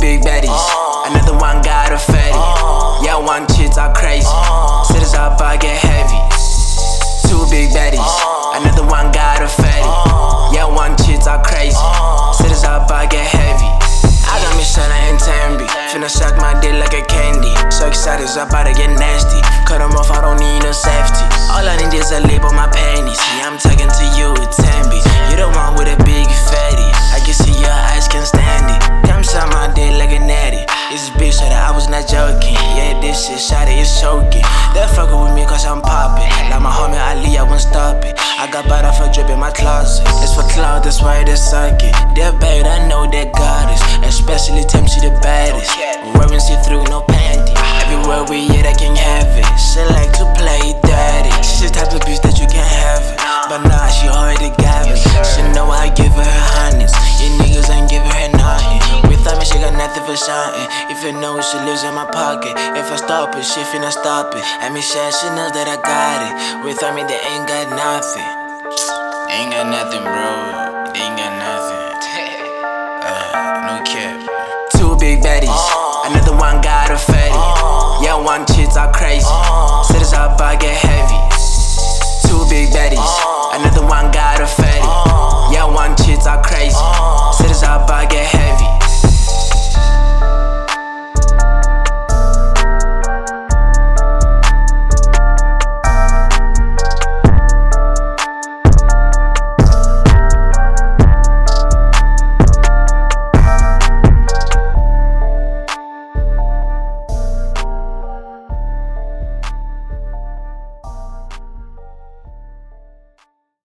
big baddies. Another one got a fatty. Yeah, one chits are crazy. Cities up, I get heavy. Two big baddies. Another one got a fatty. Yeah, one chits are crazy. Cities up, I get heavy. I got me Shanna and Tambi. Finna suck my dick like a candy. So excited, so about to get nasty. Cut them off, I don't need no safety. All I need is a lip on my panties. Yeah, I'm talking to you, Tambi. You the one with a big fatty. I can see your eyes can't stand it. Come suck my dick like a natty. This bitch said that I was not joking. Yeah, this shit shot it, it's choking. They're fucking with me cause I'm popping. Like my homie Ali, I won't stop it. I got butter for drip in my closet. It's for cloud, that's why they suck it. They're bad, I know that goddess. Especially Tim, she the baddest. Wearing see-through, no panty. Everywhere we at, I can have it. She like to play daddy. She's the type of bitch that you can't have it. But nah, she already got it. She know I give her hundreds. You niggas ain't giving her nothing. Without me, she got nothing for something. If you know, she lives in my pocket. If I stop it, she finna stop it. I mean, she knows that I got it. Without me, they ain't got nothing. Ain't got nothing, bro. They ain't got nothing. No cap. Two big baddies. Another one got a fatty. Yeah, one chits are crazy. Cities up, I get heavy.